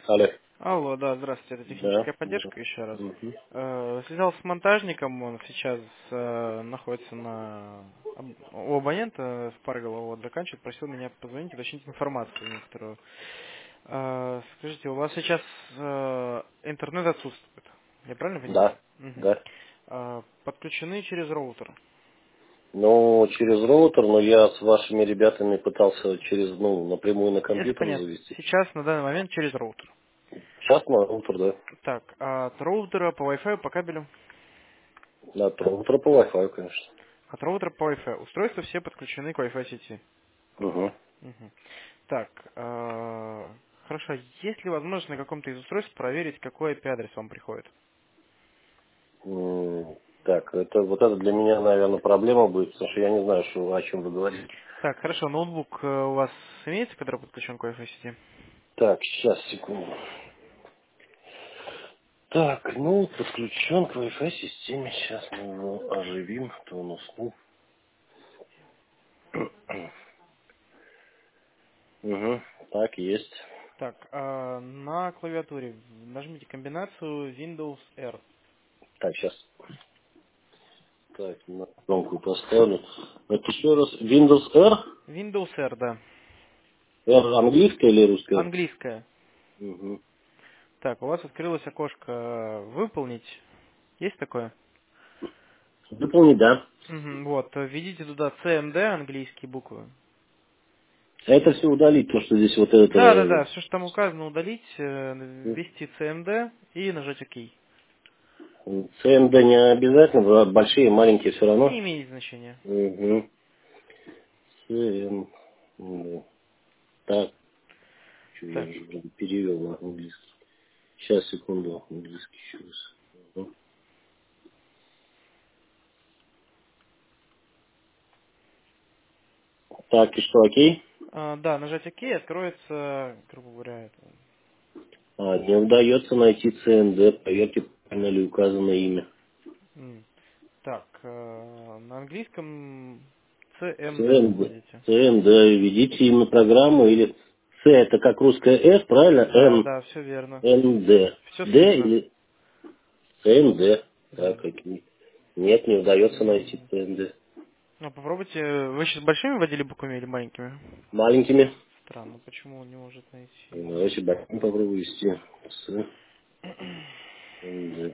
Алло. Алло, да, здравствуйте, это Да. техническая Да. поддержка еще раз. Мгм. Связался с монтажником, он сейчас находится у абонента в Парголово, вот заканчивает, просил меня позвонить, уточнить информацию некоторую. Скажите, у вас сейчас интернет отсутствует, я правильно понимаю? Да. Мгм. Да. Подключены через роутер. Ну, через роутер, но я с вашими ребятами пытался напрямую на Это компьютер понятно. завести. Сейчас, на данный момент, через роутер. Сейчас на роутер, да. Так, от роутера по Wi-Fi, по кабелю? От роутера по Wi-Fi, конечно. От роутера по Wi-Fi. Устройства все подключены к Wi-Fi сети. Угу. Мгм. Так, хорошо. Есть ли возможность на каком-то из устройств проверить, какой IP-адрес вам приходит? Так, это для меня, наверное, проблема будет, потому что я не знаю, о чем вы говорите. Так, хорошо. Ноутбук у вас имеется, который подключен к Wi-Fi сети? Так, сейчас, секунду. Так, подключен к Wi-Fi системе. Сейчас мы его оживим, а то он уснул. Угу. Так, есть. Так, на клавиатуре нажмите комбинацию Windows R. Так, сейчас. Так, на громкую поставлю. Это еще раз. Windows R? Windows R, да. R английская или русская? Английская. Угу. Так, у вас открылось окошко «Выполнить». Есть такое? Выполни, да. Мгм, вот, введите туда CMD, английские буквы. Это все удалить, то, что здесь Да, да, да, все, что там указано, удалить, э, ввести CMD и нажать ОК. CMD не обязательно, большие, маленькие все Не равно. имеет значения. Угу. CMD. Так, что я Так, уже перевел на английский. Сейчас, секунду, английский еще раз. Мгм. Так, и что, окей? да, нажать ОК, откроется, грубо говоря, это. Не удается найти CND, проверьте, правильно ли указано имя. М. Так, на английском CMD CND, вводите. CND, введите имя программу или C это как русская S, правильно? Да, да, все верно. N, D. Все D слитно. или CND. Да. Так, какие? Нет, не удается найти М. CND. Ну, попробуйте. Вы сейчас большими вводили буквами или маленькими? Маленькими. Странно, почему он не может найти? Давайте большим попробую ввести. CND.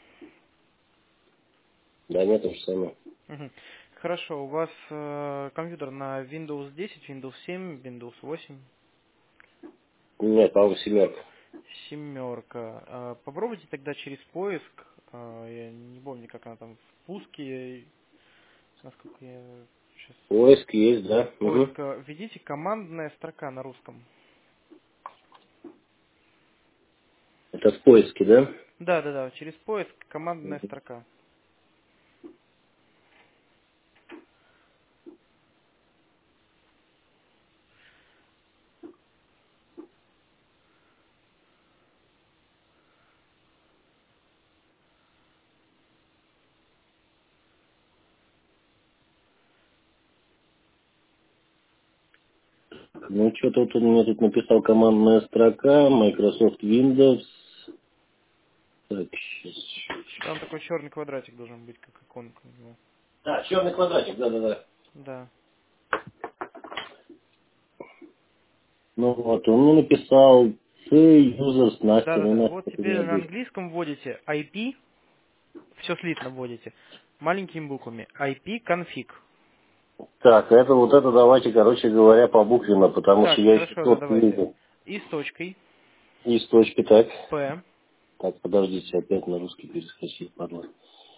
Да, нет, то же самое. Мгм. Хорошо, у вас компьютер на Windows 10, Windows 7, Windows 8, Нет, по-моему, семерка. семерка. Попробуйте тогда через поиск. Я не помню, как она там в пуске, насколько я сейчас. Поиск есть, да? Угу. Поиск. Введите командная строка на русском. Это в поиске, да? Да, да, да, через поиск командная Мгм. строка. Ну, что-то вот он мне тут написал командная строка, Microsoft Windows. Так, сейчас. Там такой черный квадратик должен быть, как иконка у него. А, черный квадратик, да-да-да. Да. Ну вот, он мне написал C users Да, Настя, да, ну да. Настя Вот это теперь не на будет. английском вводите IP, все слитно вводите, маленькими буквами. IP config. Так, это давайте, короче говоря, побуквенно, потому что Так, я еще хорошо, да, код не давайте. видел. И с точкой И с точки так. P. Так, подождите, опять на русский перескочить, ладно.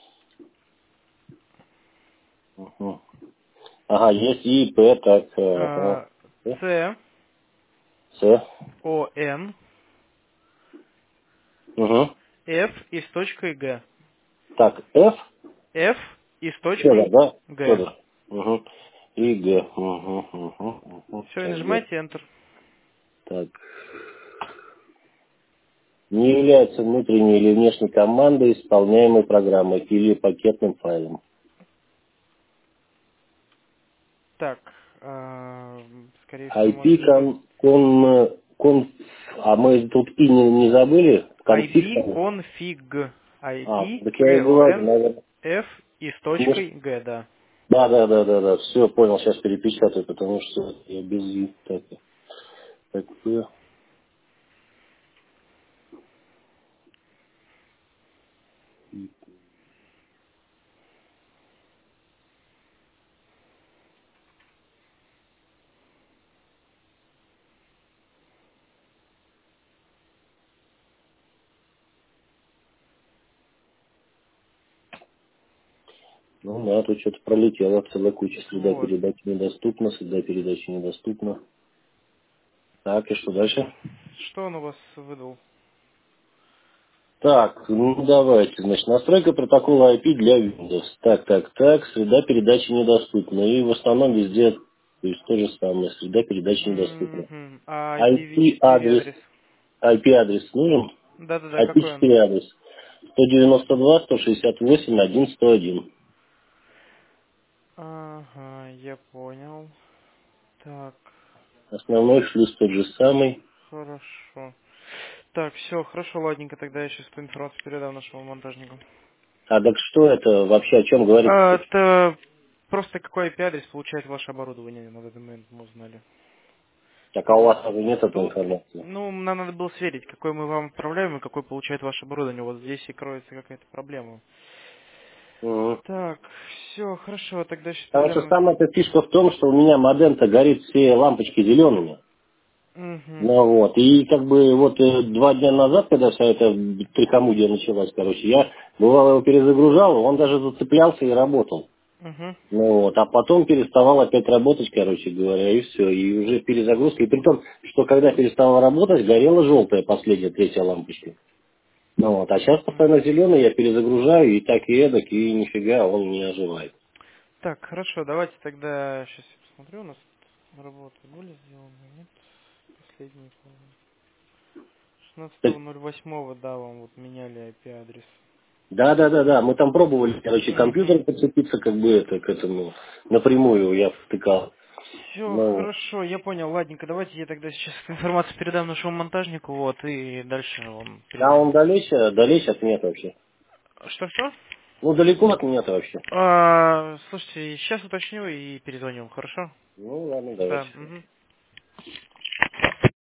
Угу. Ага, есть И, П, так, ага. C, С. O, N, Угу. F и с точкой G. Так, F, F и с Федор, точкой да? G. Федор. Угу. И Г. Угу. Все, и Так, Г. нажимаете Enter. Так. Не является внутренней или внешней командой, исполняемой программой или пакетным файлом. Так, скорее всего, может IP быть... А мы тут и не забыли? Конфиг IB там? config. IB Так я и говорю, наверное. F и с Может, точкой G, да. да. Все, понял, сейчас перепечатаю, потому что я без «и». Такое. Ну да, тут что-то пролетело, целая куча. Среда Вот. передачи недоступна, среда передачи недоступна. Так, и что дальше? Что он у вас выдал? Так, ну давайте. Значит, настройка протокола IP для Windows. Так, среда передачи недоступна. И в основном везде, то есть то же самое, среда передачи недоступна. Мгм. А IPv4 IP-адрес, адрес? IP-адрес нужен? Да-да-да, какой он? IP4 адрес. 192.168.1.101. Ага, я понял. Так, Основной шлюз тот же самый. хорошо. Так, все, хорошо, ладненько, тогда я сейчас эту информацию передам нашему монтажнику. А так что это вообще, о чем говорит? Это просто какой IP-адрес получает ваше оборудование, на данный момент мы узнали. Так, а у Вот вас даже нет этой тут, информации? ну, нам надо было сверить, какой мы вам отправляем и какой получает ваше оборудование. Вот здесь и кроется какая-то проблема. Мгм. Так, все, хорошо, тогда сейчас Потому что передам. самая-то фишка в том, что у меня модем-то горит все лампочки зелеными. Угу, Ну вот, и как бы вот 2 дня назад, когда вся эта трихомудия началась, короче, я бывало его перезагружал, он даже зацеплялся и работал. угу. Ну вот, а потом переставал опять работать, короче говоря, и все, и уже перезагрузка. И при том, что когда перестала работать, горела желтая последняя, третья лампочка. Ну вот, а сейчас постоянно зеленый, я перезагружаю, и так и эдак, и нифига он не оживает. Так, хорошо, давайте тогда, сейчас я посмотрю, у нас тут работы были сделаны, нет? Последние, Так, 16.08, да, вам вот меняли IP-адрес. да, мы там пробовали, короче, Угу. компьютер подцепиться, как бы это, к этому, напрямую я втыкал. Все, Ну, хорошо, я понял, ладненько, давайте я тогда сейчас эту информацию передам нашему монтажнику, вот, и дальше он а он перезвонит. далече от меня вообще. Что-что? Ну, далеко от меня вообще. Слушайте, сейчас уточню и перезвоню, хорошо? Ну, ладно, Да, давайте. угу.